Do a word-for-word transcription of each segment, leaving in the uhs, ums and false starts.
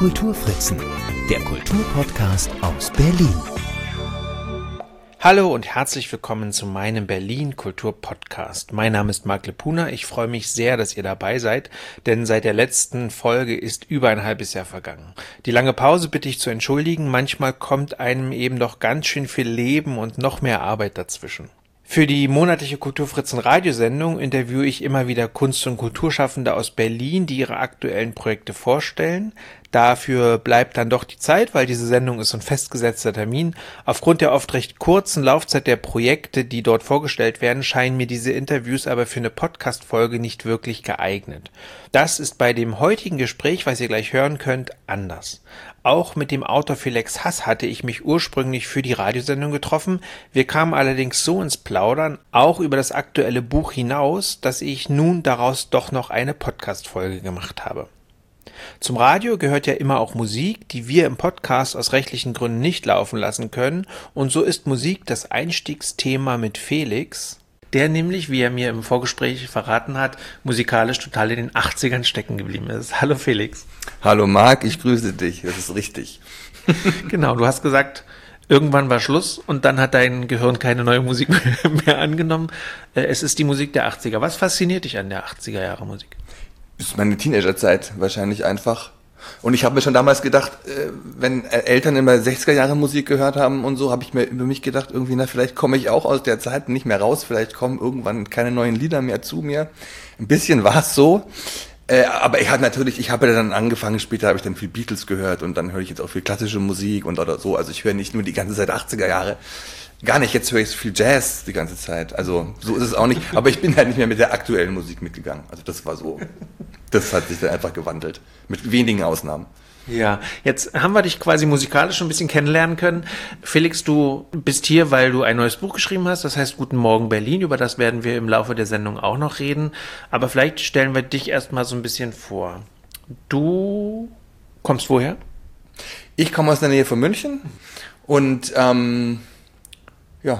Kulturfritzen, der Kulturpodcast aus Berlin. Hallo und herzlich willkommen zu meinem Berlin Kultur-Podcast. Mein Name ist Marc Lepuna. Ich freue mich sehr, dass ihr dabei seid, denn seit der letzten Folge ist über ein halbes Jahr vergangen. Die lange Pause bitte ich zu entschuldigen. Manchmal kommt einem eben doch ganz schön viel Leben und noch mehr Arbeit dazwischen. Für die monatliche Kulturfritzen-Radiosendung interviewe ich immer wieder Kunst- und Kulturschaffende aus Berlin, die ihre aktuellen Projekte vorstellen. Dafür bleibt dann doch die Zeit, weil diese Sendung ist ein festgesetzter Termin. Aufgrund der oft recht kurzen Laufzeit der Projekte, die dort vorgestellt werden, scheinen mir diese Interviews aber für eine Podcast-Folge nicht wirklich geeignet. Das ist bei dem heutigen Gespräch, was ihr gleich hören könnt, anders. Auch mit dem Autor Felix Hass hatte ich mich ursprünglich für die Radiosendung getroffen. Wir kamen allerdings so ins Plaudern, auch über das aktuelle Buch hinaus, dass ich nun daraus doch noch eine Podcast-Folge gemacht habe. Zum Radio gehört ja immer auch Musik, die wir im Podcast aus rechtlichen Gründen nicht laufen lassen können. Und so ist Musik das Einstiegsthema mit Felix, der nämlich, wie er mir im Vorgespräch verraten hat, musikalisch total in den achtzigern stecken geblieben ist. Hallo Felix. Hallo Marc, ich grüße dich, das ist richtig. Genau, du hast gesagt, irgendwann war Schluss und dann hat dein Gehirn keine neue Musik mehr angenommen. Es ist die Musik der achtziger. Was fasziniert dich an der achtziger Jahre Musik? Das ist meine Teenagerzeit wahrscheinlich einfach. Und ich habe mir schon damals gedacht, wenn Eltern immer sechziger Jahre Musik gehört haben und so, habe ich mir über mich gedacht, irgendwie, na, vielleicht komme ich auch aus der Zeit nicht mehr raus, vielleicht kommen irgendwann keine neuen Lieder mehr zu mir. Ein bisschen war es so. Äh, aber ich habe natürlich, ich habe ja dann angefangen, später habe ich dann viel Beatles gehört und dann höre ich jetzt auch viel klassische Musik und oder so. Also ich höre nicht nur die ganze Zeit achtziger Jahre. Gar nicht, jetzt höre ich viel Jazz die ganze Zeit. Also so ist es auch nicht. Aber ich bin halt nicht mehr mit der aktuellen Musik mitgegangen. Also das war so, das hat sich dann einfach gewandelt. Mit wenigen Ausnahmen. Ja, jetzt haben wir dich quasi musikalisch schon ein bisschen kennenlernen können. Felix, du bist hier, weil du ein neues Buch geschrieben hast, das heißt Guten Morgen Berlin, über das werden wir im Laufe der Sendung auch noch reden. Aber vielleicht stellen wir dich erstmal so ein bisschen vor. Du kommst woher? Ich komme aus der Nähe von München und ähm, ja.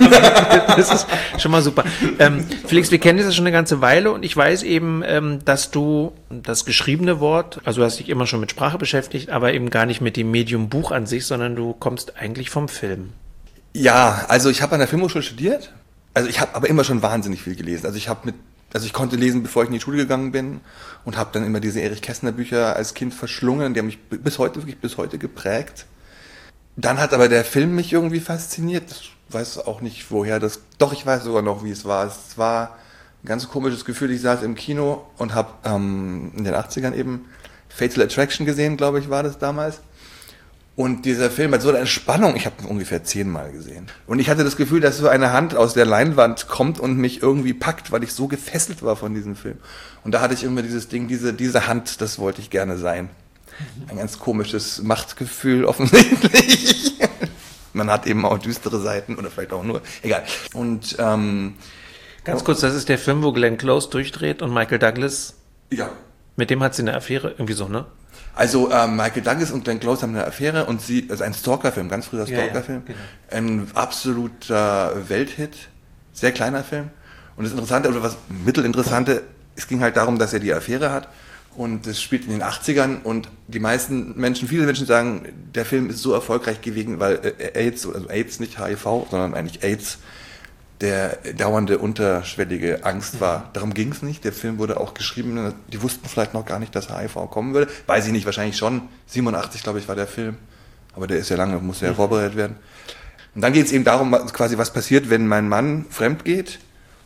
Das ist schon mal super. Ähm, Felix, wir kennen dich ja schon eine ganze Weile und ich weiß eben, ähm, dass du das geschriebene Wort, also du hast dich immer schon mit Sprache beschäftigt, aber eben gar nicht mit dem Medium Buch an sich, sondern du kommst eigentlich vom Film. Ja, also ich habe an der Filmhochschule studiert, also ich habe aber immer schon wahnsinnig viel gelesen. Also ich habe mit, also ich konnte lesen, bevor ich in die Schule gegangen bin und habe dann immer diese Erich Kästner Bücher als Kind verschlungen, die haben mich bis heute, wirklich bis heute geprägt. Dann hat aber der Film mich irgendwie fasziniert. Ich weiß auch nicht, woher das... Doch, ich weiß sogar noch, wie es war. Es war ein ganz komisches Gefühl. Ich saß im Kino und habe ähm, in den achtzigern eben Fatal Attraction gesehen, glaube ich, war das damals. Und dieser Film hat so eine Spannung. Ich habe ihn ungefähr zehnmal gesehen. Und ich hatte das Gefühl, dass so eine Hand aus der Leinwand kommt und mich irgendwie packt, weil ich so gefesselt war von diesem Film. Und da hatte ich immer dieses Ding, diese, diese Hand, das wollte ich gerne sein. Ein ganz komisches Machtgefühl offensichtlich. Man hat eben auch düstere Seiten oder vielleicht auch nur, egal. Und ähm, ganz kurz, das ist der Film, wo Glenn Close durchdreht und Michael Douglas. Ja. Mit dem hat sie eine Affäre, irgendwie so, ne? Also ähm, Michael Douglas und Glenn Close haben eine Affäre und sie, also ein Stalker-Film, ganz früher Stalker-Film, ja, ja, genau. Ein absoluter Welthit, sehr kleiner Film. Und das Interessante, oder was Mittelinteressante, es ging halt darum, dass er die Affäre hat. Und das spielt in den achtzigern und die meisten Menschen, viele Menschen sagen, der Film ist so erfolgreich gewesen, weil AIDS, also AIDS nicht H I V, sondern eigentlich AIDS, der dauernde unterschwellige Angst war. Darum ging es nicht. Der Film wurde auch geschrieben, die wussten vielleicht noch gar nicht, dass H I V kommen würde. Weiß ich nicht, wahrscheinlich schon. siebenundachtzig, glaube ich, war der Film. Aber der ist ja lange, musste ja vorbereitet werden. Und dann geht es eben darum, quasi was passiert, wenn mein Mann fremd geht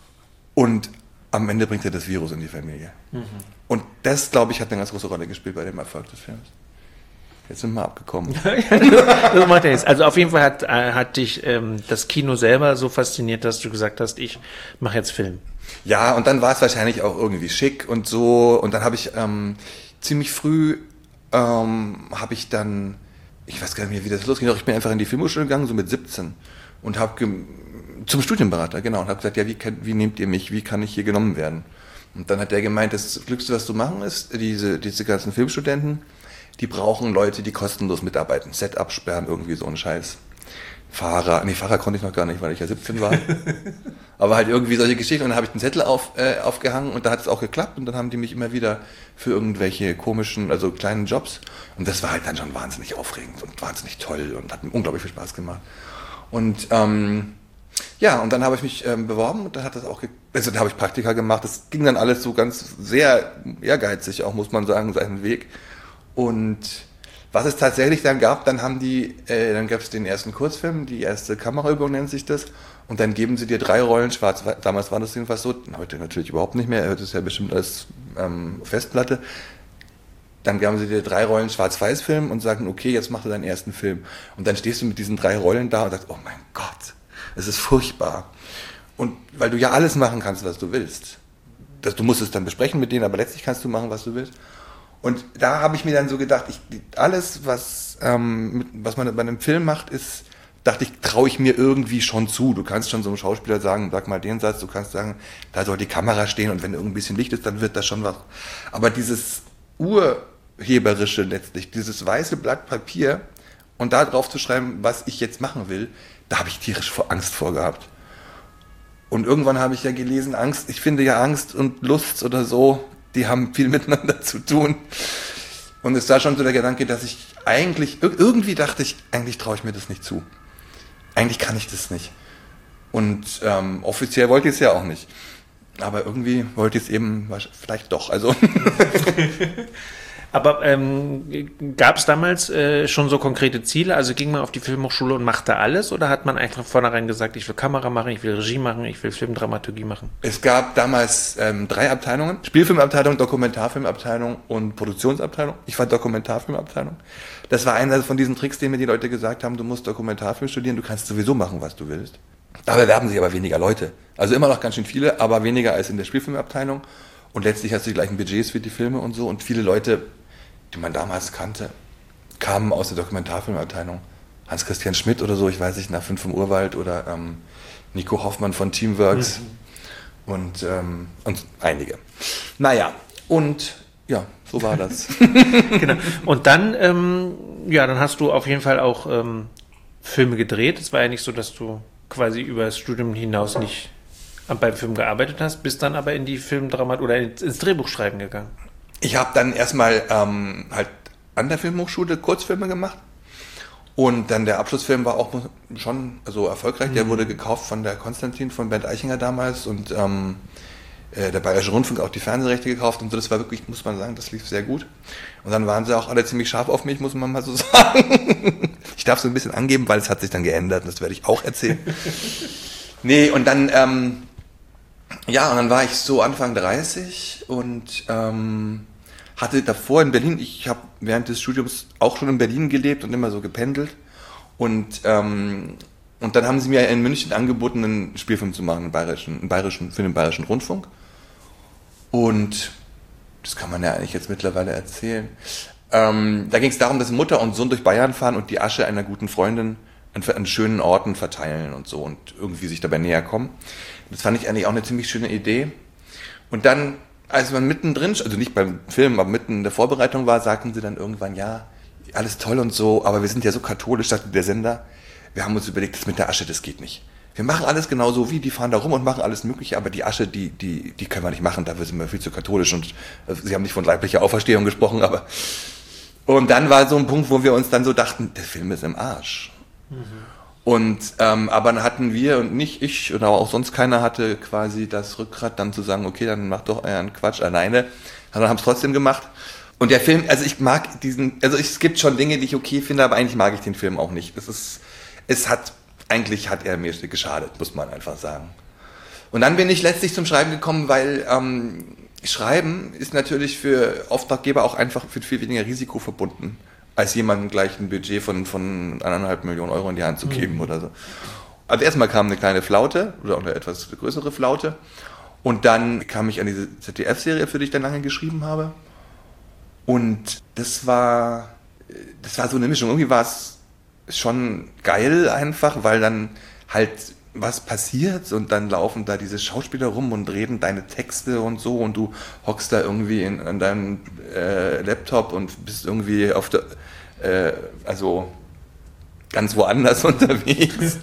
und am Ende bringt er das Virus in die Familie. Mhm. Und das, glaube ich, hat eine ganz große Rolle gespielt bei dem Erfolg des Films. Jetzt sind wir abgekommen. Das macht ja nichts. Also auf jeden Fall hat, hat dich ähm, das Kino selber so fasziniert, dass du gesagt hast, ich mache jetzt Film. Ja, und dann war es wahrscheinlich auch irgendwie schick und so. Und dann habe ich ähm, ziemlich früh, ähm, habe ich dann, ich weiß gar nicht mehr, wie das losging, doch ich bin einfach in die Filmhochschule gegangen, so mit siebzehn. Und habe ge- zum Studienberater, genau, und habe gesagt, ja, wie, kann, wie nehmt ihr mich, wie kann ich hier genommen werden? Und dann hat der gemeint, das Glückste, was du machen ist, diese, diese ganzen Filmstudenten, die brauchen Leute, die kostenlos mitarbeiten, Set absperren, irgendwie so ein Scheiß. Fahrer, nee, Fahrer konnte ich noch gar nicht, weil ich ja siebzehn war. Aber halt irgendwie solche Geschichten. Und dann habe ich den Zettel auf, äh, aufgehangen und da hat es auch geklappt. Und dann haben die mich immer wieder für irgendwelche komischen, also kleinen Jobs. Und das war halt dann schon wahnsinnig aufregend und wahnsinnig toll und hat mir unglaublich viel Spaß gemacht. Und ähm, ja, und dann habe ich mich ähm, beworben und dann hat das auch, ge- also da habe ich Praktika gemacht. Das ging dann alles so ganz sehr ehrgeizig, auch muss man sagen, seinen Weg. Und was es tatsächlich dann gab, dann haben die, äh, dann gab es den ersten Kurzfilm, die erste Kameraübung nennt sich das, und dann geben sie dir drei Rollen schwarz. Damals war das jedenfalls so, heute natürlich überhaupt nicht mehr, heute ist ja bestimmt als ähm, Festplatte. Dann gaben sie dir drei Rollen Schwarz-Weiß-Film und sagten, okay, jetzt mach du deinen ersten Film. Und dann stehst du mit diesen drei Rollen da und sagst, oh mein Gott, es ist furchtbar. Und weil du ja alles machen kannst, was du willst. Das, du musst es dann besprechen mit denen, aber letztlich kannst du machen, was du willst. Und da habe ich mir dann so gedacht, ich, alles, was, ähm, was man bei einem Film macht, ist, dachte ich, traue ich mir irgendwie schon zu. Du kannst schon so einem Schauspieler sagen, sag mal den Satz, du kannst sagen, da soll die Kamera stehen und wenn irgendein bisschen Licht ist, dann wird das schon was. Aber dieses Urheberische letztlich, dieses weiße Blatt Papier und da drauf zu schreiben, was ich jetzt machen will, da habe ich tierisch vor Angst vor gehabt. Und irgendwann habe ich ja gelesen, Angst, ich finde ja Angst und Lust oder so, die haben viel miteinander zu tun. Und es war schon so der Gedanke, dass ich eigentlich, irgendwie dachte ich, eigentlich traue ich mir das nicht zu. Eigentlich kann ich das nicht. Und ähm, offiziell wollte ich es ja auch nicht. Aber irgendwie wollte ich es eben vielleicht doch. Also Aber ähm, gab es damals äh, schon so konkrete Ziele? Also ging man auf die Filmhochschule und machte alles? Oder hat man einfach von vornherein gesagt, ich will Kamera machen, ich will Regie machen, ich will Filmdramaturgie machen? Es gab damals ähm, drei Abteilungen. Spielfilmabteilung, Dokumentarfilmabteilung und Produktionsabteilung. Ich war Dokumentarfilmabteilung. Das war einer von diesen Tricks, den mir die Leute gesagt haben, du musst Dokumentarfilm studieren, du kannst sowieso machen, was du willst. Da bewerben sich aber weniger Leute. Also immer noch ganz schön viele, aber weniger als in der Spielfilmabteilung. Und letztlich hast du die gleichen Budgets für die Filme und so. Und viele Leute, die man damals kannte, kamen aus der Dokumentarfilmabteilung. Hans-Christian Schmidt oder so, ich weiß nicht, nach Fünf im Urwald oder ähm, Nico Hoffmann von Teamworks mhm. und, ähm, und einige. Naja, und ja, so war das. Genau. Und dann, ähm, ja, dann hast du auf jeden Fall auch ähm, Filme gedreht. Es war ja nicht so, dass du quasi über das Studium hinaus nicht beim Film gearbeitet hast, bist dann aber in die Filmdramat oder ins Drehbuchschreiben gegangen. Ich habe dann erstmal ähm, halt an der Filmhochschule Kurzfilme gemacht und dann der Abschlussfilm war auch schon so erfolgreich. Mhm. Der wurde gekauft von der Konstantin, von Bernd Eichinger damals und ähm, äh, der Bayerische Rundfunk auch die Fernsehrechte gekauft und so. Das war wirklich, muss man sagen, das lief sehr gut. Und dann waren sie auch alle ziemlich scharf auf mich, muss man mal so sagen. Ich darf so ein bisschen angeben, weil es hat sich dann geändert und das werde ich auch erzählen. Nee, und dann... Ähm, ja, und dann war ich so Anfang dreißig und ähm, hatte davor in Berlin, ich habe während des Studiums auch schon in Berlin gelebt und immer so gependelt. Und, ähm, und dann haben sie mir in München angeboten, einen Spielfilm zu machen, einen bayerischen, einen bayerischen, für den Bayerischen Rundfunk. Und das kann man ja eigentlich jetzt mittlerweile erzählen. Ähm, da ging es darum, dass Mutter und Sohn durch Bayern fahren und die Asche einer guten Freundin an, an schönen Orten verteilen und so und irgendwie sich dabei näher kommen. Das fand ich eigentlich auch eine ziemlich schöne Idee. Und dann, als man mittendrin, also nicht beim Film, aber mitten in der Vorbereitung war, sagten sie dann irgendwann, ja, alles toll und so, aber wir sind ja so katholisch, sagte der Sender, wir haben uns überlegt, das mit der Asche, das geht nicht. Wir machen alles genau so wie, die fahren da rum und machen alles Mögliche, aber die Asche, die, die, die können wir nicht machen, dafür sind wir viel zu katholisch und äh, sie haben nicht von leiblicher Auferstehung gesprochen, aber und dann war so ein Punkt, wo wir uns dann so dachten, der Film ist im Arsch. Mhm. Und ähm, aber dann hatten wir und nicht ich oder auch sonst keiner hatte quasi das Rückgrat dann zu sagen, okay, dann macht doch euren Quatsch alleine. Dann haben es trotzdem gemacht. Und der Film, also ich mag diesen, also es gibt schon Dinge, die ich okay finde, aber eigentlich mag ich den Film auch nicht. Es ist, es hat, eigentlich hat er mir geschadet, muss man einfach sagen. Und dann bin ich letztlich zum Schreiben gekommen, weil ähm, Schreiben ist natürlich für Auftraggeber auch einfach mit viel weniger Risiko verbunden, als jemandem gleich ein Budget von, von eineinhalb Millionen Euro in die Hand zu geben mhm. oder so. Also erstmal kam eine kleine Flaute oder eine etwas größere Flaute und dann kam ich an diese Z D F-Serie, für die ich dann lange geschrieben habe und das war, das war so eine Mischung. Irgendwie war es schon geil einfach, weil dann halt was passiert und dann laufen da diese Schauspieler rum und reden deine Texte und so und du hockst da irgendwie in, an deinem äh, Laptop und bist irgendwie auf der, äh, also ganz woanders unterwegs.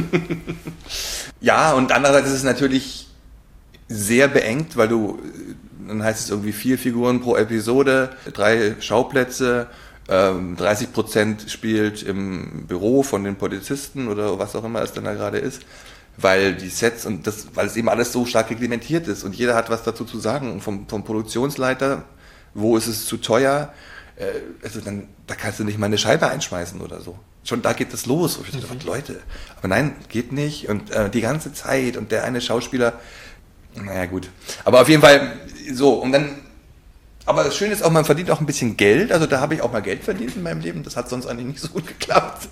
Ja, und andererseits ist es natürlich sehr beengt, weil du, dann heißt es irgendwie vier Figuren pro Episode, drei Schauplätze, ähm, dreißig Prozent spielt im Büro von den Polizisten oder was auch immer es dann da gerade ist, weil die Sets und das, weil es eben alles so stark reglementiert ist und jeder hat was dazu zu sagen, vom, vom Produktionsleiter, wo ist es zu teuer, äh, also dann, da kannst du nicht mal eine Scheibe einschmeißen oder so. Schon da geht es los. Und ich dachte, mhm. Leute, aber nein, geht nicht und äh, die ganze Zeit und der eine Schauspieler, naja gut, aber auf jeden Fall so und dann. Aber das Schöne ist auch, man verdient auch ein bisschen Geld. Also da habe ich auch mal Geld verdient in meinem Leben. Das hat sonst eigentlich nicht so gut geklappt.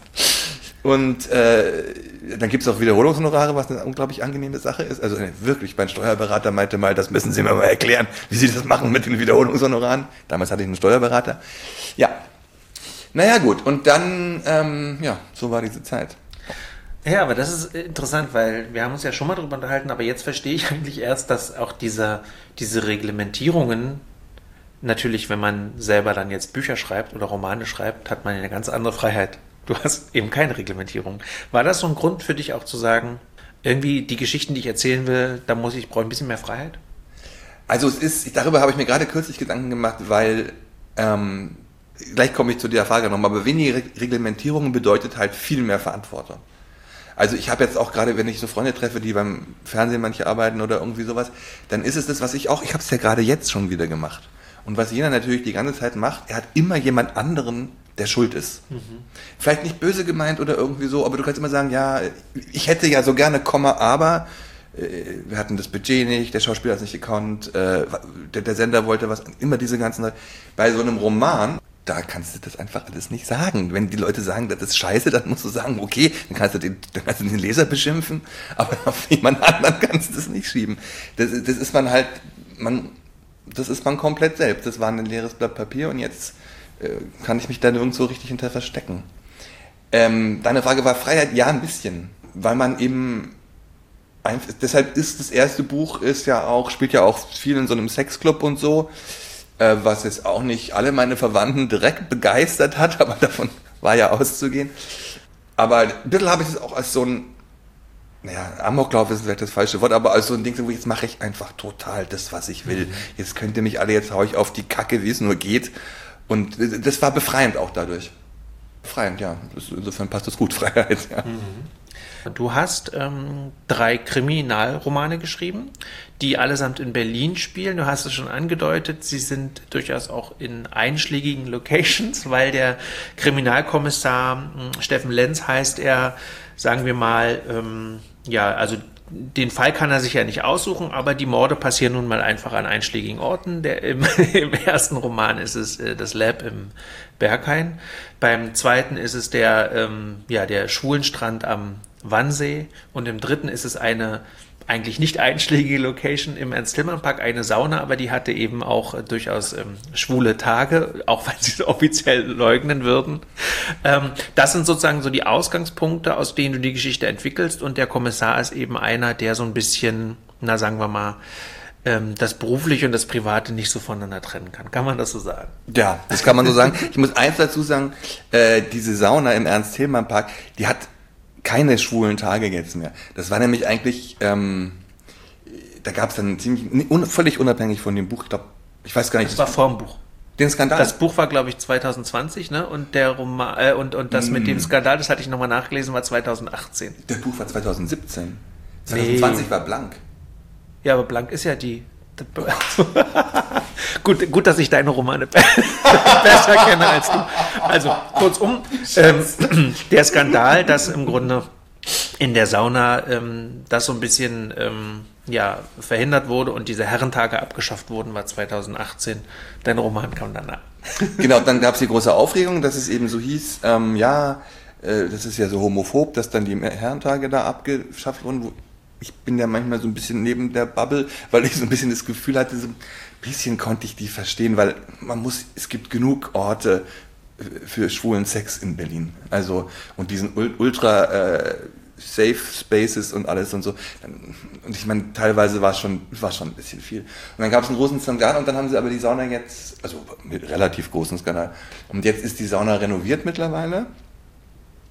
Und äh, dann gibt es auch Wiederholungshonorare, was eine unglaublich angenehme Sache ist. Also äh, wirklich, mein Steuerberater meinte mal, das müssen Sie mir mal erklären, wie Sie das machen mit den Wiederholungshonoraren. Damals hatte ich einen Steuerberater. Ja, naja gut. Und dann, ähm, ja, so war diese Zeit. Ja, aber das ist interessant, weil wir haben uns ja schon mal darüber unterhalten, aber jetzt verstehe ich eigentlich erst, dass auch dieser, diese Reglementierungen, natürlich, wenn man selber dann jetzt Bücher schreibt oder Romane schreibt, hat man eine ganz andere Freiheit. Du hast eben keine Reglementierung. War das so ein Grund für dich auch zu sagen, irgendwie die Geschichten, die ich erzählen will, da muss ich, brauche ich ein bisschen mehr Freiheit? Also es ist, darüber habe ich mir gerade kürzlich Gedanken gemacht, weil, ähm, gleich komme ich zu der Frage nochmal, aber weniger Reglementierung bedeutet halt viel mehr Verantwortung. Also ich habe jetzt auch gerade, wenn ich so Freunde treffe, die beim Fernsehen manche arbeiten oder irgendwie sowas, dann ist es das, was ich auch, ich habe es ja gerade jetzt schon wieder gemacht. Und was jeder natürlich die ganze Zeit macht, er hat immer jemand anderen, der schuld ist. Mhm. Vielleicht nicht böse gemeint oder irgendwie so, aber du kannst immer sagen, ja, ich hätte ja so gerne, Komma, aber äh, wir hatten das Budget nicht, der Schauspieler hat es nicht gekonnt, äh, der, der Sender wollte was, immer diese ganzen, bei so einem Roman, da kannst du das einfach alles nicht sagen. Wenn die Leute sagen, das ist scheiße, dann musst du sagen, okay, dann kannst du den, dann kannst du den Leser beschimpfen, aber auf jemand anderen kannst du das nicht schieben. Das, das ist man halt, man, das ist man komplett selbst. Das war ein leeres Blatt Papier und jetzt äh, kann ich mich da nirgendwo richtig hinter verstecken. Ähm, deine Frage war Freiheit? Ja, ein bisschen. Weil man eben, einfach, deshalb ist das erste Buch, ist ja auch, spielt ja auch viel in so einem Sexclub und so, äh, was jetzt auch nicht alle meine Verwandten direkt begeistert hat, aber davon war ja auszugehen. Aber ein bisschen habe ich es auch als so ein, naja, Amoklauf ist vielleicht das falsche Wort, aber als so ein Ding, wo jetzt mache ich einfach total das, was ich will. Jetzt könnt ihr mich alle, jetzt hau ich auf die Kacke, wie es nur geht. Und das war befreiend auch dadurch. Befreiend, ja. Insofern passt das gut, Freiheit, ja. Du hast ähm, drei Kriminalromane geschrieben, die allesamt in Berlin spielen. Du hast es schon angedeutet, sie sind durchaus auch in einschlägigen Locations, weil der Kriminalkommissar äh, Steffen Lenz heißt er, sagen wir mal, ähm, ja, also den Fall kann er sich ja nicht aussuchen, aber die Morde passieren nun mal einfach an einschlägigen Orten. Der, im, im ersten Roman ist es äh, das Lab im Berghain. Beim zweiten ist es der, ähm, ja, der Schwulenstrand am Wannsee. Und im dritten ist es eine eigentlich nicht einschlägige Location im Ernst-Tillmann-Park, eine Sauna, aber die hatte eben auch äh, durchaus ähm, schwule Tage, auch wenn sie es offiziell leugnen würden. Ähm, das sind sozusagen so die Ausgangspunkte, aus denen du die Geschichte entwickelst und der Kommissar ist eben einer, der so ein bisschen, na sagen wir mal, ähm, das Berufliche und das Private nicht so voneinander trennen kann. Kann man das so sagen? Ja, das kann man so sagen. Ich muss eins dazu sagen, äh, diese Sauna im Ernst-Tillmann-Park, die hat keine schwulen Tage jetzt mehr. Das war nämlich eigentlich, ähm, da gab es dann ziemlich, un, völlig unabhängig von dem Buch, ich glaube, ich weiß gar nicht. Das war vorm Buch. Den Skandal? Das Buch war, glaube ich, zwanzig zwanzig, ne? Und der Roman, äh, und, und das mm. mit dem Skandal, das hatte ich nochmal nachgelesen, war zwanzig achtzehn. Das Buch war zwanzig siebzehn. zwanzig zwanzig nee. War blank. Ja, aber blank ist ja die. gut, gut, dass ich deine Romane besser kenne als du. Also, kurzum, ähm, der Skandal, dass im Grunde in der Sauna ähm, das so ein bisschen ähm, ja, verhindert wurde und diese Herrentage abgeschafft wurden, war zwanzig achtzehn. Dein Roman kam danach. Genau, dann gab es die große Aufregung, dass es eben so hieß, ähm, ja, äh, das ist ja so homophob, dass dann die Herrentage da abgeschafft wurden, wo ich bin ja manchmal so ein bisschen neben der Bubble, weil ich so ein bisschen das Gefühl hatte, so ein bisschen konnte ich die verstehen, weil man muss, es gibt genug Orte für schwulen Sex in Berlin. Also, und diesen ultra äh, Safe Spaces und alles und so. Und ich meine, teilweise war es schon, war schon ein bisschen viel. Und dann gab es einen großen Skandal und dann haben sie aber die Sauna jetzt, also mit relativ großen Skandal. Und jetzt ist die Sauna renoviert mittlerweile.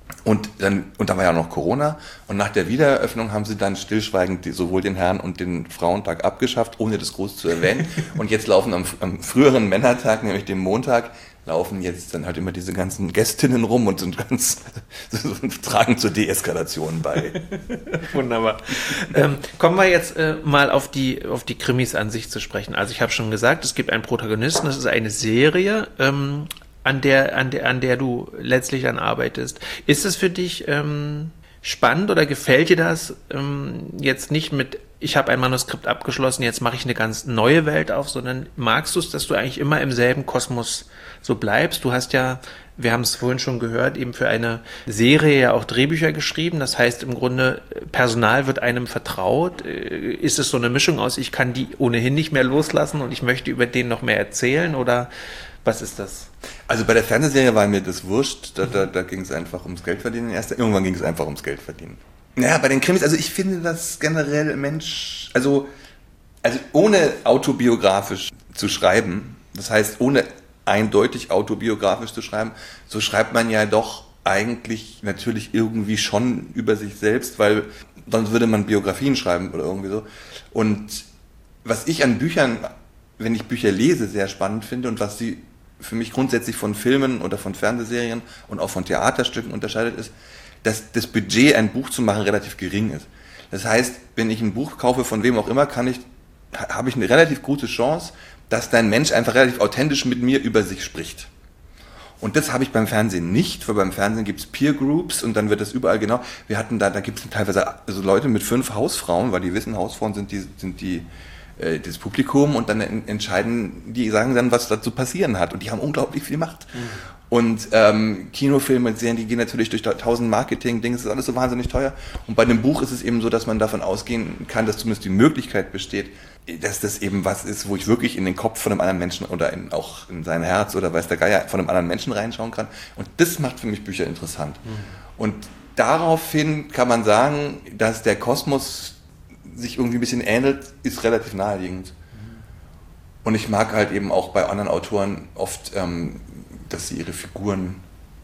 Und dann, und dann war ja noch Corona. Und nach der Wiedereröffnung haben sie dann stillschweigend die, sowohl den Herren- und den Frauentag abgeschafft, ohne das groß zu erwähnen. Und jetzt laufen am, am früheren Männertag, nämlich dem Montag, laufen jetzt dann halt immer diese ganzen Gästinnen rum und sind ganz, so, tragen zur Deeskalation bei. Wunderbar. Ähm, kommen wir jetzt äh, mal auf die, auf die Krimis an sich zu sprechen. Also ich habe schon gesagt, es gibt einen Protagonisten, das ist eine Serie, ähm, an der, an der, an der du letztlich dann arbeitest. Ist es für dich ähm, spannend oder gefällt dir das ähm, jetzt nicht mit, ich habe ein Manuskript abgeschlossen, jetzt mache ich eine ganz neue Welt auf, sondern magst du es, dass du eigentlich immer im selben Kosmos so bleibst? Du hast ja, wir haben es vorhin schon gehört, eben für eine Serie ja auch Drehbücher geschrieben. Das heißt im Grunde, Personal wird einem vertraut. Ist es so eine Mischung aus, ich kann die ohnehin nicht mehr loslassen und ich möchte über den noch mehr erzählen, oder was ist das? Also bei der Fernsehserie war mir das wurscht, da, da, da ging es einfach ums Geldverdienen. Erst, irgendwann ging es einfach ums Geldverdienen. Naja, bei den Krimis, also ich finde das generell Mensch, also, also ohne autobiografisch zu schreiben, das heißt ohne eindeutig autobiografisch zu schreiben, so schreibt man ja doch eigentlich natürlich irgendwie schon über sich selbst, weil sonst würde man Biografien schreiben oder irgendwie so. Und was ich an Büchern, wenn ich Bücher lese, sehr spannend finde und was sie für mich grundsätzlich von Filmen oder von Fernsehserien und auch von Theaterstücken unterscheidet, ist, dass das Budget, ein Buch zu machen, relativ gering ist. Das heißt, wenn ich ein Buch kaufe, von wem auch immer, kann ich, habe ich eine relativ gute Chance, dass dein Mensch einfach relativ authentisch mit mir über sich spricht. Und das habe ich beim Fernsehen nicht, weil beim Fernsehen gibt es Peer Groups und dann wird das überall genau. Wir hatten da, da gibt es teilweise also Leute mit fünf Hausfrauen, weil die wissen, Hausfrauen sind die, sind die das Publikum, und dann entscheiden, die sagen dann, was dazu passieren hat, und die haben unglaublich viel Macht. Mhm. Und ähm, Kinofilme, Serien, die gehen natürlich durch tausend Marketing-Dinge, das ist alles so wahnsinnig teuer. Und bei einem Buch ist es eben so, dass man davon ausgehen kann, dass zumindest die Möglichkeit besteht, dass das eben was ist, wo ich wirklich in den Kopf von einem anderen Menschen oder in, auch in sein Herz oder weiß der Geier von einem anderen Menschen reinschauen kann. Und das macht für mich Bücher interessant. Mhm. Und daraufhin kann man sagen, dass der Kosmos sich irgendwie ein bisschen ähnelt, ist relativ naheliegend. Und ich mag halt eben auch bei anderen Autoren oft, ähm, dass sie ihre Figuren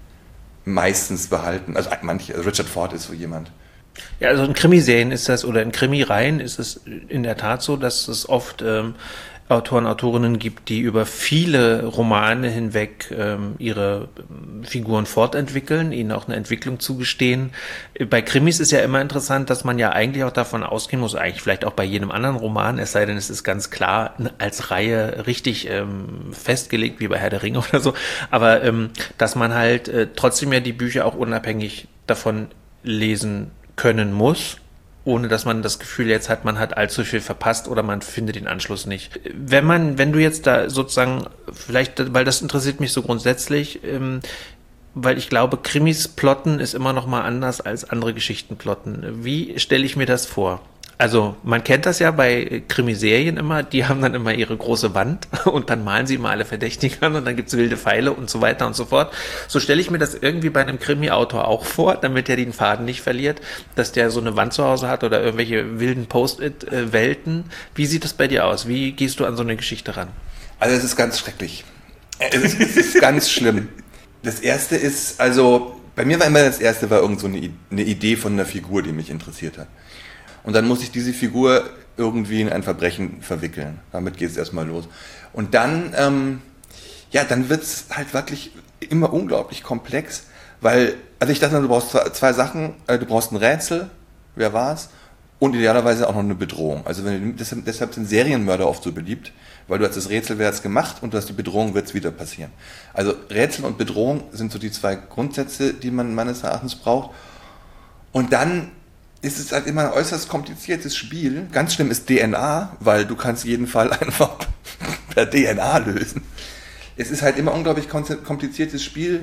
meistens behalten. Also manche, also Richard Ford ist so jemand. Ja, also in Krimiserien ist das, oder in Krimireihen ist es in der Tat so, dass es oft ähm, Autoren, Autorinnen gibt, die über viele Romane hinweg ähm, ihre Figuren fortentwickeln, ihnen auch eine Entwicklung zugestehen. Bei Krimis ist ja immer interessant, dass man ja eigentlich auch davon ausgehen muss, eigentlich vielleicht auch bei jedem anderen Roman, es sei denn, es ist ganz klar als Reihe richtig ähm, festgelegt, wie bei Herr der Ringe oder so, aber ähm, dass man halt äh, trotzdem ja die Bücher auch unabhängig davon lesen können muss, ohne dass man das Gefühl jetzt hat, man hat allzu viel verpasst oder man findet den Anschluss nicht. Wenn man, wenn du jetzt da sozusagen, vielleicht, weil das interessiert mich so grundsätzlich, ähm, weil ich glaube, Krimis plotten ist immer noch mal anders als andere Geschichten plotten. Wie stelle ich mir das vor? Also man kennt das ja bei Krimiserien immer, die haben dann immer ihre große Wand und dann malen sie immer alle Verdächtigen an und dann gibt's wilde Pfeile und so weiter und so fort. So stelle ich mir das irgendwie bei einem Krimi-Autor auch vor, damit er den Faden nicht verliert, dass der so eine Wand zu Hause hat oder irgendwelche wilden Post-it-Welten. Wie sieht das bei dir aus? Wie gehst du an so eine Geschichte ran? Also es ist ganz schrecklich. Es ist, es ist ganz schlimm. Das erste ist, also bei mir war immer das erste, war irgend so eine, eine Idee von einer Figur, die mich interessiert hat. Und dann muss ich diese Figur irgendwie in ein Verbrechen verwickeln. Damit geht es erstmal los. Und dann, ähm, ja, dann wird es halt wirklich immer unglaublich komplex, weil, also ich dachte, du brauchst zwei, zwei Sachen, äh, du brauchst ein Rätsel, wer war's, und idealerweise auch noch eine Bedrohung. Also wenn, deshalb, deshalb sind Serienmörder oft so beliebt, weil du hast das Rätsel, wer hat's gemacht, und du hast die Bedrohung, wird's wieder passieren. Also Rätsel und Bedrohung sind so die zwei Grundsätze, die man meines Erachtens braucht. Und dann ist es halt immer ein äußerst kompliziertes Spiel. Ganz schlimm ist D N A, weil du kannst jeden Fall einfach per D N A lösen. Es ist halt immer ein unglaublich kompliziertes Spiel.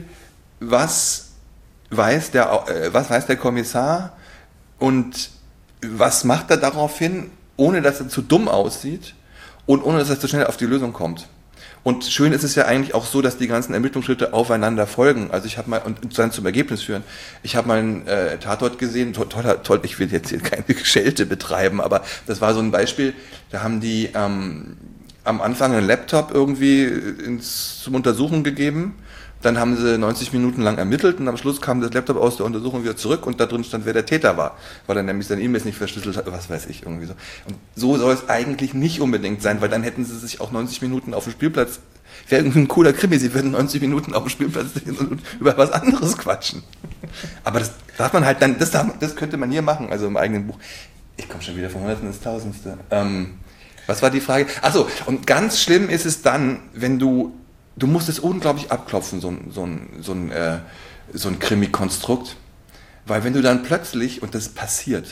Was weiß der, äh, was weiß der Kommissar und was macht er daraufhin, ohne dass er zu dumm aussieht und ohne dass er zu schnell auf die Lösung kommt. Und schön ist es ja eigentlich auch so, dass die ganzen Ermittlungsschritte aufeinander folgen. Also ich habe mal, und dann zum Ergebnis führen, ich habe mal einen äh, Tatort gesehen, toll, toll, ich will jetzt hier keine Schelte betreiben, aber das war so ein Beispiel, da haben die ähm, am Anfang einen Laptop irgendwie ins, zum Untersuchen gegeben, Dann haben sie neunzig Minuten lang ermittelt und am Schluss kam das Laptop aus der Untersuchung wieder zurück und da drin stand, wer der Täter war, weil er nämlich seine E-Mails nicht verschlüsselt hat, was weiß ich, irgendwie so. Und so soll es eigentlich nicht unbedingt sein, weil dann hätten sie sich auch neunzig Minuten auf dem Spielplatz, wäre irgendwie ein cooler Krimi, sie würden neunzig Minuten auf dem Spielplatz stehen und über was anderes quatschen. Aber das darf man halt dann, das, darf, das könnte man hier machen, also im eigenen Buch. Ich komme schon wieder vom Hundertsten ins Tausendste. Ähm, was war die Frage? Achso, und ganz schlimm ist es dann, wenn du, du musst es unglaublich abklopfen, so ein, so ein, so ein, äh, so ein Krimi-Konstrukt. Weil wenn du dann plötzlich, und das passiert,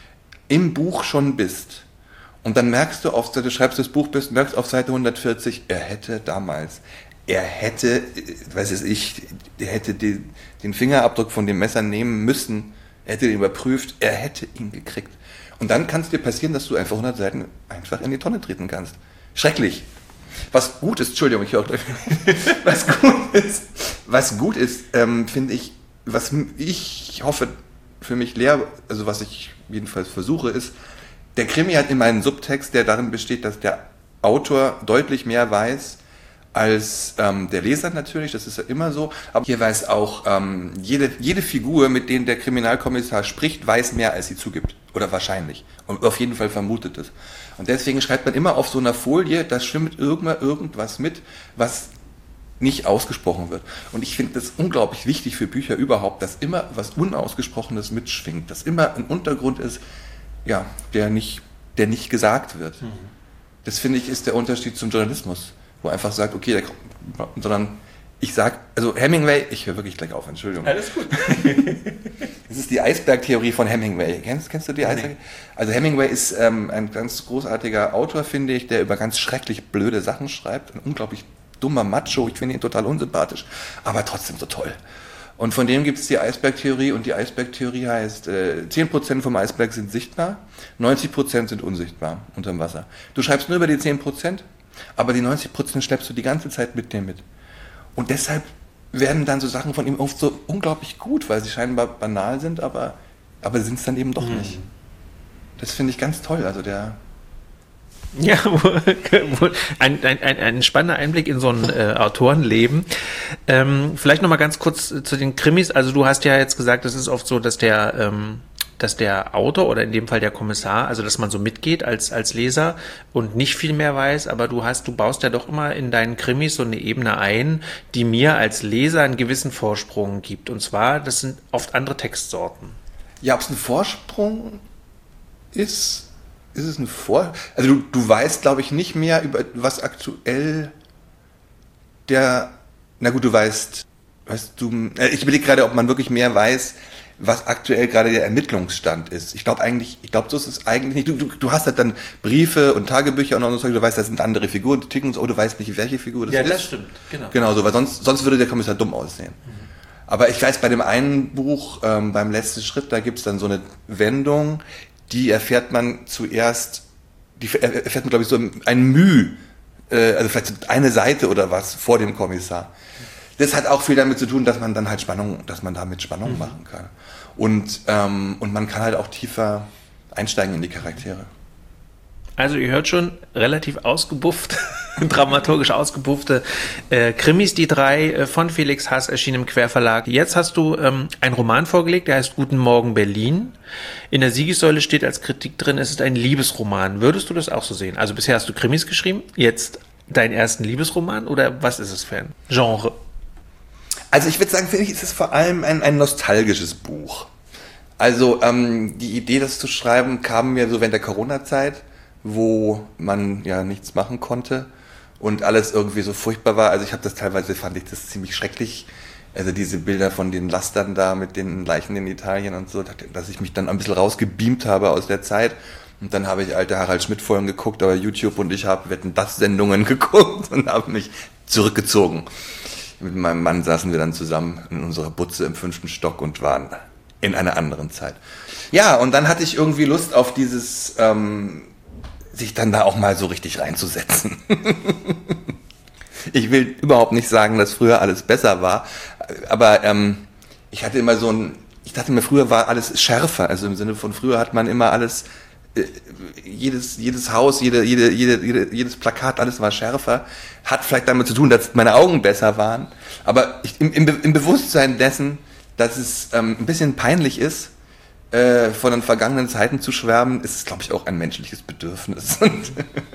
im Buch schon bist, und dann merkst du, auf, du schreibst das Buch, bist, merkst auf Seite hundertvierzig, er hätte damals, er hätte, weiß es ich, er hätte den, den Fingerabdruck von dem Messer nehmen müssen, er hätte ihn überprüft, er hätte ihn gekriegt. Und dann kann es dir passieren, dass du einfach hundert Seiten einfach in die Tonne treten kannst. Schrecklich. Was gut ist, Entschuldigung, ich höre gleich. Was gut ist, was gut ist, ähm, finde ich, was ich hoffe für mich leer, also was ich jedenfalls versuche, ist, der Krimi hat immer einen Subtext, der darin besteht, dass der Autor deutlich mehr weiß als ähm, der Leser natürlich, das ist ja immer so. Aber hier weiß auch ähm, jede, jede Figur, mit denen der Kriminalkommissar spricht, weiß mehr, als sie zugibt. Oder wahrscheinlich. Und auf jeden Fall vermutet es. Und deswegen schreibt man immer auf so einer Folie, da schwimmt irgendwann irgendwas mit, was nicht ausgesprochen wird. Und ich finde das unglaublich wichtig für Bücher überhaupt, dass immer was Unausgesprochenes mitschwingt, dass immer ein Untergrund ist, ja, der nicht, der nicht gesagt wird. Mhm. Das finde ich ist der Unterschied zum Journalismus, wo einfach sagt, okay, der, sondern ich sag, also Hemingway, ich höre wirklich gleich auf, Entschuldigung. Alles gut. Das ist die Eisbergtheorie von Hemingway. Kennst, kennst du die Eisberg? Nee. Also Hemingway ist ähm, ein ganz großartiger Autor, finde ich, der über ganz schrecklich blöde Sachen schreibt. Ein unglaublich dummer Macho, ich finde ihn total unsympathisch, aber trotzdem so toll. Und von dem gibt es die Eisbergtheorie und die Eisbergtheorie heißt, äh, zehn Prozent vom Eisberg sind sichtbar, neunzig Prozent sind unsichtbar unterm Wasser. Du schreibst nur über die zehn Prozent, aber die neunzig Prozent schleppst du die ganze Zeit mit dir mit. Und deshalb werden dann so Sachen von ihm oft so unglaublich gut, weil sie scheinbar banal sind, aber, aber sind es dann eben doch mhm. nicht. Das finde ich ganz toll, also der... Ja, ein, ein, ein, ein spannender Einblick in so ein äh, Autorenleben. Ähm, vielleicht nochmal ganz kurz zu den Krimis. Also du hast ja jetzt gesagt, es ist oft so, dass der, ähm, dass der Autor oder in dem Fall der Kommissar, also dass man so mitgeht als, als Leser und nicht viel mehr weiß, aber du hast, du baust ja doch immer in deinen Krimis so eine Ebene ein, die mir als Leser einen gewissen Vorsprung gibt. Und zwar, das sind oft andere Textsorten. Ja, ob es ein Vorsprung ist... Ist es ein Vor... Also du, du weißt, glaube ich, nicht mehr über was aktuell der... Na gut, du weißt... weißt du, ich überlege gerade, ob man wirklich mehr weiß, was aktuell gerade der Ermittlungsstand ist. Ich glaube eigentlich... Ich glaube, so ist es eigentlich nicht. Du, du, du hast halt dann Briefe und Tagebücher und so, du weißt, das sind andere Figuren, die ticken so, oh, du weißt nicht, welche Figur das ja, ist. Ja, das stimmt, genau. Genau so, weil sonst, sonst würde der Kommissar dumm aussehen. Mhm. Aber ich weiß, bei dem einen Buch, ähm, beim letzten Schritt, da gibt es dann so eine Wendung... Die erfährt man zuerst, die erfährt man, glaube ich, so ein Müh, äh, also vielleicht eine Seite oder was vor dem Kommissar. Das hat auch viel damit zu tun, dass man dann halt Spannung, dass man damit Spannung mhm. machen kann. Und, ähm, und man kann halt auch tiefer einsteigen in die Charaktere. Also ihr hört schon, relativ ausgebufft, dramaturgisch ausgebuffte äh, Krimis, die drei äh, von Felix Haas erschienen im Querverlag. Jetzt hast du ähm, einen Roman vorgelegt, der heißt Guten Morgen Berlin. In der Siegessäule steht als Kritik drin, es ist ein Liebesroman. Würdest du das auch so sehen? Also bisher hast du Krimis geschrieben, jetzt deinen ersten Liebesroman oder was ist es für ein Genre? Also ich würde sagen, für mich ist es vor allem ein, ein nostalgisches Buch. Also ähm, die Idee, das zu schreiben, kam mir so während der Corona-Zeit, wo man ja nichts machen konnte und alles irgendwie so furchtbar war. Also ich habe das teilweise, fand ich das ziemlich schrecklich, also diese Bilder von den Lastern da mit den Leichen in Italien und so, dass ich mich dann ein bisschen rausgebeamt habe aus der Zeit. Und dann habe ich alte Harald Schmidt-Folgen geguckt, aber YouTube und ich habe Wetten, das Sendungen geguckt und habe mich zurückgezogen. Mit meinem Mann saßen wir dann zusammen in unserer Butze im fünften Stock und waren in einer anderen Zeit. Ja, und dann hatte ich irgendwie Lust auf dieses... Ähm, sich dann da auch mal so richtig reinzusetzen. Ich will überhaupt nicht sagen, dass früher alles besser war, aber ähm, ich hatte immer so ein, ich dachte mir, früher war alles schärfer, also im Sinne von früher hat man immer alles jedes, jedes Haus, jede, jede, jede, jede, jedes Plakat, alles war schärfer. Hat vielleicht damit zu tun, dass meine Augen besser waren. Aber ich, im, im, im Bewusstsein dessen, dass es ähm, ein bisschen peinlich ist, äh, von den vergangenen Zeiten zu schwärmen, ist es, glaube ich, auch ein menschliches Bedürfnis. Und,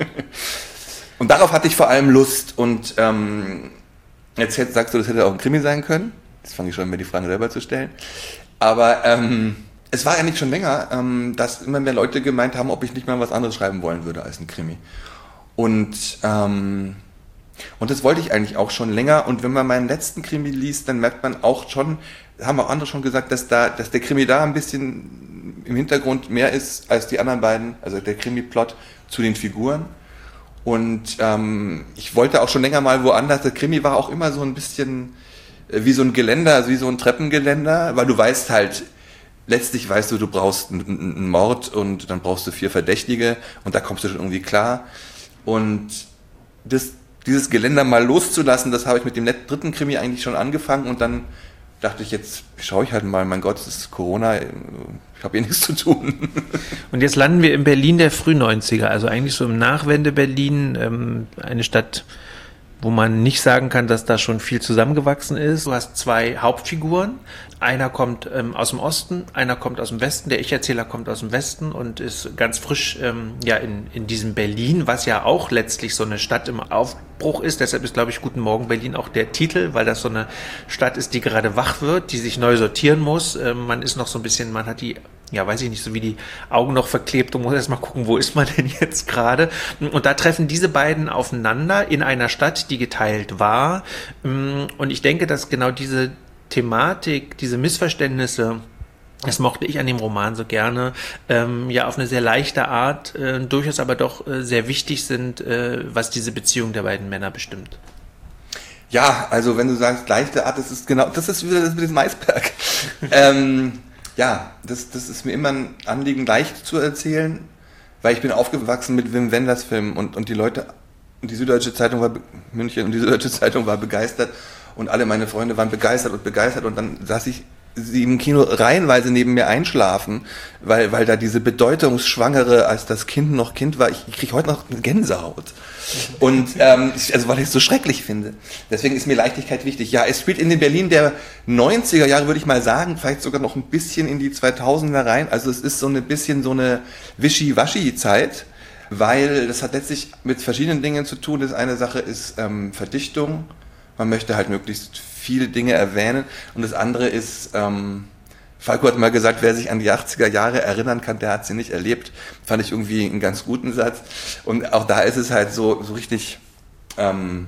und darauf hatte ich vor allem Lust. Und ähm, jetzt sagst du, das hätte auch ein Krimi sein können. Jetzt fange ich schon an, mir die Fragen selber zu stellen. Aber ähm, es war eigentlich schon länger, ähm, dass immer mehr Leute gemeint haben, ob ich nicht mal was anderes schreiben wollen würde als ein Krimi. Und, ähm, und das wollte ich eigentlich auch schon länger. Und wenn man meinen letzten Krimi liest, dann merkt man auch schon, haben auch andere schon gesagt, dass, da, dass der Krimi da ein bisschen im Hintergrund mehr ist als die anderen beiden, also der Krimi-Plot zu den Figuren. Und ähm, ich wollte auch schon länger mal woanders. Der Krimi war auch immer so ein bisschen äh, wie so ein Geländer, also wie so ein Treppengeländer, weil du weißt halt, letztlich weißt du, du brauchst einen Mord und dann brauchst du vier Verdächtige und da kommst du schon irgendwie klar. Und das, dieses Geländer mal loszulassen, das habe ich mit dem dritten Krimi eigentlich schon angefangen und dann dachte ich, jetzt schaue ich halt mal, mein Gott, es ist Corona, ich habe eh nichts zu tun. Und jetzt landen wir in Berlin der Frühneunziger, also eigentlich so im Nachwende-Berlin, ähm, eine Stadt, wo man nicht sagen kann, dass da schon viel zusammengewachsen ist. Du hast zwei Hauptfiguren. Einer kommt ähm, aus dem Osten, einer kommt aus dem Westen. Der Ich-Erzähler kommt aus dem Westen und ist ganz frisch ähm, ja in, in diesem Berlin, was ja auch letztlich so eine Stadt im Aufbruch ist. Deshalb ist, glaube ich, Guten Morgen Berlin auch der Titel, weil das so eine Stadt ist, die gerade wach wird, die sich neu sortieren muss. Ähm, man ist noch so ein bisschen, man hat die, ja, weiß ich nicht, so wie die Augen noch verklebt und muss erst mal gucken, wo ist man denn jetzt gerade? Und da treffen diese beiden aufeinander in einer Stadt, die geteilt war. Und ich denke, dass genau diese Thematik, diese Missverständnisse, das mochte ich an dem Roman so gerne, ähm, ja auf eine sehr leichte Art, äh, durchaus aber doch äh, sehr wichtig sind, äh, was diese Beziehung der beiden Männer bestimmt. Ja, also wenn du sagst, leichte Art, das ist genau, das ist wieder das mit dem Eisberg. ähm, ja, das, das ist mir immer ein Anliegen, leicht zu erzählen, weil ich bin aufgewachsen mit Wim Wenders Filmen und, und die Leute, die Süddeutsche Zeitung war, München und die Süddeutsche Zeitung war begeistert und alle meine Freunde waren begeistert und begeistert und dann saß ich sie im Kino reihenweise neben mir einschlafen, weil, weil da diese Bedeutungsschwangere, als das Kind noch Kind war, ich, ich kriege heute noch eine Gänsehaut. Und ähm, also weil ich es so schrecklich finde. Deswegen ist mir Leichtigkeit wichtig. Ja, es spielt in den Berlin der neunziger Jahre, würde ich mal sagen, vielleicht sogar noch ein bisschen in die zweitausender rein. Also es ist so ein bisschen so eine Wischi-Waschi-Zeit, weil das hat letztlich mit verschiedenen Dingen zu tun. Das eine Sache ist ähm, Verdichtung. Man möchte halt möglichst viele Dinge erwähnen. Und das andere ist, ähm, Falco hat mal gesagt, wer sich an die achtziger Jahre erinnern kann, der hat sie nicht erlebt. Fand ich irgendwie einen ganz guten Satz. Und auch da ist es halt so, so richtig, ähm,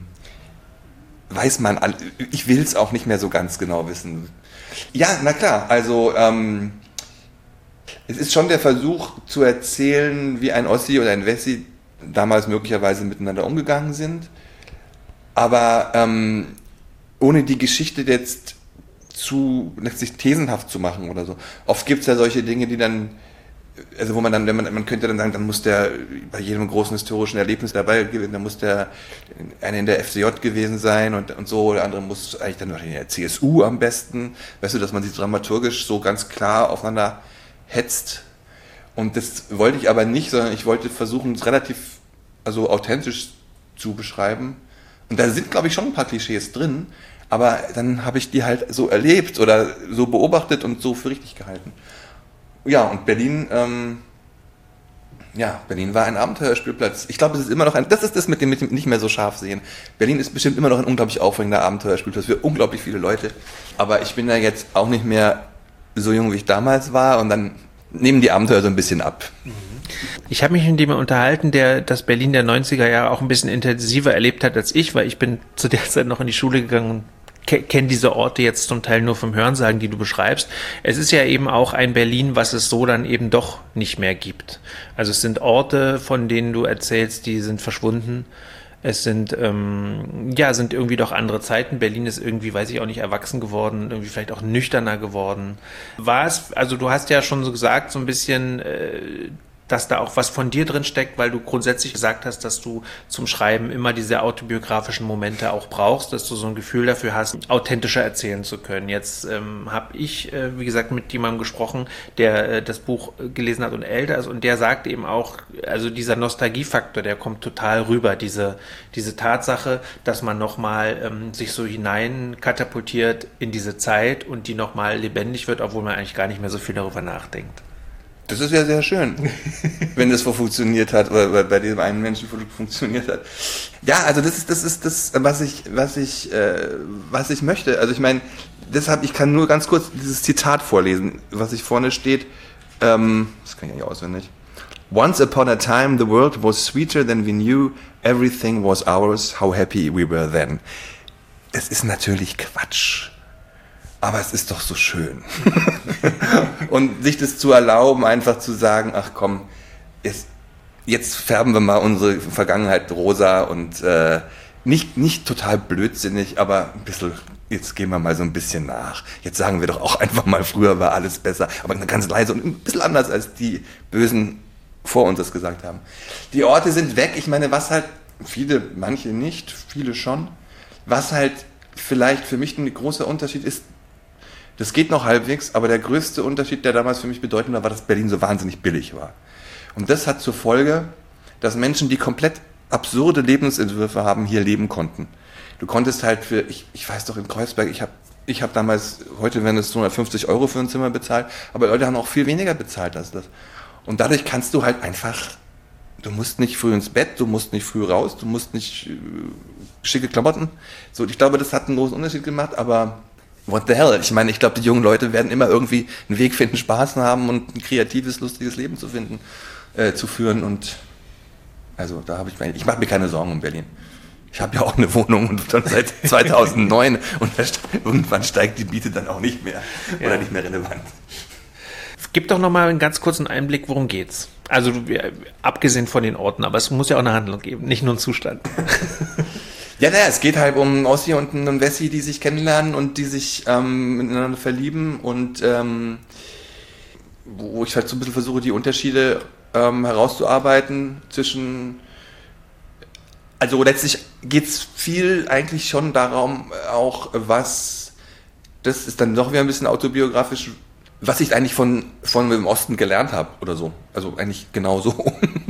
weiß man, ich will es auch nicht mehr so ganz genau wissen. Ja, na klar, also ähm, es ist schon der Versuch zu erzählen, wie ein Ossi oder ein Wessi damals möglicherweise miteinander umgegangen sind. Aber ähm, ohne die Geschichte jetzt zu letztlich thesenhaft zu machen oder so. Oft gibt es ja solche Dinge, die dann, also wo man dann, wenn man, man könnte dann sagen, dann muss der bei jedem großen historischen Erlebnis dabei gewesen, dann muss der eine in der F C J gewesen sein und, und so, der andere muss eigentlich dann wahrscheinlich in der C S U am besten, weißt du, dass man sich dramaturgisch so ganz klar aufeinander hetzt. Und das wollte ich aber nicht, sondern ich wollte versuchen, es relativ, also authentisch zu beschreiben. Und da sind, glaube ich, schon ein paar Klischees drin, aber dann habe ich die halt so erlebt oder so beobachtet und so für richtig gehalten. Ja, und Berlin, ähm, ja, Berlin war ein Abenteuerspielplatz. Ich glaube, es ist immer noch ein, das ist das mit dem, mit dem nicht mehr so scharf sehen. Berlin ist bestimmt immer noch ein unglaublich aufregender Abenteuerspielplatz für unglaublich viele Leute. Aber ich bin da jetzt auch nicht mehr so jung, wie ich damals war und dann nehmen die Abenteuer so ein bisschen ab. Ich habe mich mit jemandem unterhalten, der das Berlin der neunziger Jahre auch ein bisschen intensiver erlebt hat als ich, weil ich bin zu der Zeit noch in die Schule gegangen und ke- kenne diese Orte jetzt zum Teil nur vom Hörensagen, die du beschreibst. Es ist ja eben auch ein Berlin, was es so dann eben doch nicht mehr gibt. Also es sind Orte, von denen du erzählst, die sind verschwunden. Es sind, ähm, ja, sind irgendwie doch andere Zeiten. Berlin ist irgendwie, weiß ich auch nicht, erwachsen geworden, irgendwie vielleicht auch nüchterner geworden. War es, also du hast ja schon so gesagt, so ein bisschen, äh, dass da auch was von dir drin steckt, weil du grundsätzlich gesagt hast, dass du zum Schreiben immer diese autobiografischen Momente auch brauchst, dass du so ein Gefühl dafür hast, authentischer erzählen zu können. Jetzt ähm, habe ich, äh, wie gesagt, mit jemandem gesprochen, der äh, das Buch gelesen hat und älter ist, und der sagt eben auch, also dieser Nostalgiefaktor, der kommt total rüber, diese, diese Tatsache, dass man nochmal ähm, sich so hinein katapultiert in diese Zeit und die nochmal lebendig wird, obwohl man eigentlich gar nicht mehr so viel darüber nachdenkt. Das ist ja sehr schön, wenn das so funktioniert hat, oder bei dem einen Menschen funktioniert hat. Ja, also das ist das, ist das was ich, was ich, äh, was ich möchte. Also ich meine, deshalb, ich kann nur ganz kurz dieses Zitat vorlesen, was ich vorne steht. Ähm, das kann ich eigentlich auswendig. Once upon a time the world was sweeter than we knew, everything was ours, how happy we were then. Es ist natürlich Quatsch. Aber es ist doch so schön. Und sich das zu erlauben, einfach zu sagen, ach komm, jetzt, jetzt färben wir mal unsere Vergangenheit rosa und äh, nicht, nicht total blödsinnig, aber ein bisschen, jetzt gehen wir mal so ein bisschen nach. Jetzt sagen wir doch auch einfach mal, früher war alles besser, aber ganz leise und ein bisschen anders, als die Bösen vor uns das gesagt haben. Die Orte sind weg, ich meine, was halt, viele, manche nicht, viele schon, was halt vielleicht für mich ein großer Unterschied ist, das geht noch halbwegs, aber der größte Unterschied, der damals für mich bedeutend war, war, dass Berlin so wahnsinnig billig war. Und das hat zur Folge, dass Menschen, die komplett absurde Lebensentwürfe haben, hier leben konnten. Du konntest halt für, ich, ich weiß doch in Kreuzberg, ich habe ich hab damals, heute werden es zweihundertfünfzig Euro für ein Zimmer bezahlt, aber Leute haben auch viel weniger bezahlt als das. Und dadurch kannst du halt einfach, du musst nicht früh ins Bett, du musst nicht früh raus, du musst nicht äh, schicke Klamotten. So, ich glaube, das hat einen großen Unterschied gemacht, aber what the hell? Ich meine, ich glaube, die jungen Leute werden immer irgendwie einen Weg finden, Spaß haben und ein kreatives, lustiges Leben zu finden, äh, zu führen. Und also da habe ich meine, ich mache mir keine Sorgen um Berlin. Ich habe ja auch eine Wohnung und dann seit zweitausendneun und irgendwann steigt die Miete dann auch nicht mehr oder ja. nicht mehr relevant. Gib doch nochmal einen ganz kurzen Einblick, worum geht's? Also abgesehen von den Orten, aber es muss ja auch eine Handlung geben, nicht nur einen Zustand. Ja, naja, es geht halt um Ossi und einen Wessi, die sich kennenlernen und die sich ähm, miteinander verlieben und ähm, wo ich halt so ein bisschen versuche, die Unterschiede ähm, herauszuarbeiten zwischen, also letztlich geht es viel eigentlich schon darum, auch was, das ist dann doch wieder ein bisschen autobiografisch, was ich eigentlich von, von dem Osten gelernt habe oder so, also eigentlich genau so.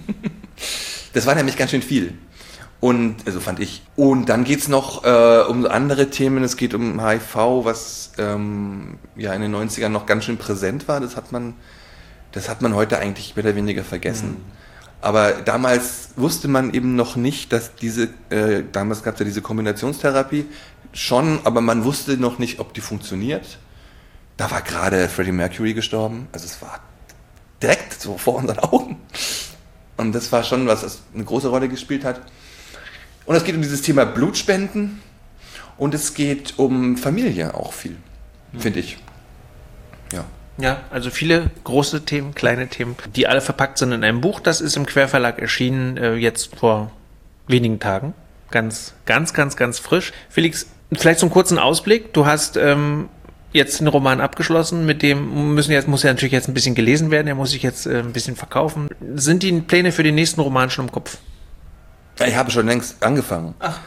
Das war nämlich ganz schön viel. Und, also fand ich. Und dann geht's noch äh, um andere Themen. Es geht um H I V, was ähm, ja in den neunzigern noch ganz schön präsent war. Das hat man, das hat man heute eigentlich mehr oder weniger vergessen. Mhm. Aber damals wusste man eben noch nicht, dass diese, äh, damals gab es ja diese Kombinationstherapie schon, aber man wusste noch nicht, ob die funktioniert. Da war gerade Freddie Mercury gestorben. Also es war direkt so vor unseren Augen. Und das war schon, was das eine große Rolle gespielt hat. Und es geht um dieses Thema Blutspenden und es geht um Familie auch viel, mhm. finde ich. Ja. Ja, also viele große Themen, kleine Themen, die alle verpackt sind in einem Buch. Das ist im Querverlag erschienen, äh, jetzt vor wenigen Tagen. Ganz, ganz, ganz, ganz frisch. Felix, vielleicht zum kurzen Ausblick. Du hast ähm, jetzt einen Roman abgeschlossen, mit dem müssen jetzt, muss ja natürlich jetzt ein bisschen gelesen werden, er muss sich jetzt äh, ein bisschen verkaufen. Sind die Pläne für den nächsten Roman schon im Kopf? Ich habe schon längst angefangen. Ach.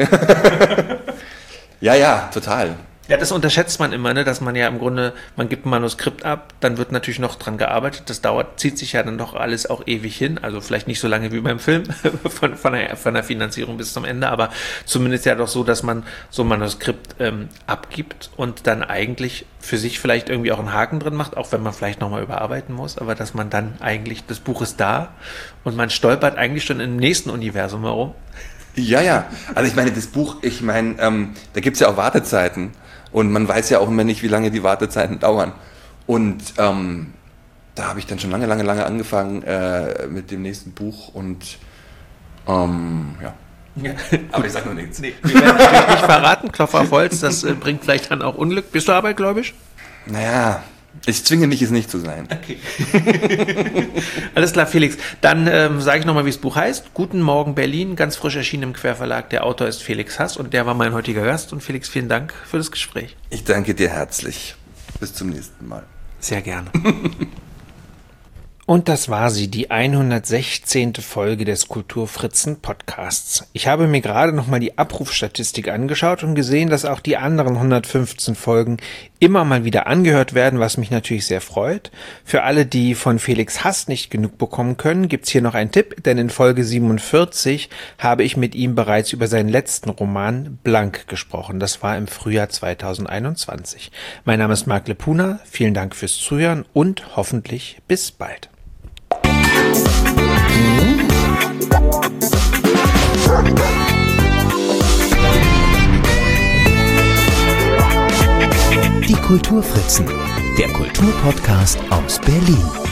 ja, ja, total. Ja, das unterschätzt man immer, ne? Dass man ja im Grunde, man gibt ein Manuskript ab, dann wird natürlich noch dran gearbeitet. Das dauert, zieht sich ja dann doch alles auch ewig hin. Also vielleicht nicht so lange wie beim Film, von, von, der, von der Finanzierung bis zum Ende, aber zumindest ja doch so, dass man so ein Manuskript ähm, abgibt und dann eigentlich für sich vielleicht irgendwie auch einen Haken drin macht, auch wenn man vielleicht nochmal überarbeiten muss, aber dass man dann eigentlich, das Buch ist da und man stolpert eigentlich schon im nächsten Universum herum. Ja, ja. Also ich meine, das Buch, ich meine, ähm, da gibt's ja auch Wartezeiten. Und man weiß ja auch immer nicht, wie lange die Wartezeiten dauern. Und ähm, da habe ich dann schon lange, lange, lange angefangen äh, mit dem nächsten Buch. Und ähm, ja. ja. Aber ich sage nur nichts. Nee, wir werden nicht verraten, Klopfer auf Holz, das äh, bringt vielleicht dann auch Unglück. Bist du abergläubisch? Naja, ich zwinge mich, es nicht zu sein. Okay. Alles klar, Felix. Dann ähm, sage ich nochmal, wie das Buch heißt. Guten Morgen Berlin, ganz frisch erschienen im Querverlag. Der Autor ist Felix Hass und der war mein heutiger Gast. Und Felix, vielen Dank für das Gespräch. Ich danke dir herzlich. Bis zum nächsten Mal. Sehr gerne. Und das war sie, die hundertsechzehnte Folge des Kulturfritzen Podcasts. Ich habe mir gerade nochmal die Abrufstatistik angeschaut und gesehen, dass auch die anderen hundertfünfzehn Folgen immer mal wieder angehört werden, was mich natürlich sehr freut. Für alle, die von Felix Haß nicht genug bekommen können, gibt's hier noch einen Tipp, denn in Folge siebenundvierzig habe ich mit ihm bereits über seinen letzten Roman Blank gesprochen. Das war im Frühjahr zweitausendeinundzwanzig. Mein Name ist Marc Lepuna, vielen Dank fürs Zuhören und hoffentlich bis bald. Die Kulturfritzen, der Kulturpodcast aus Berlin.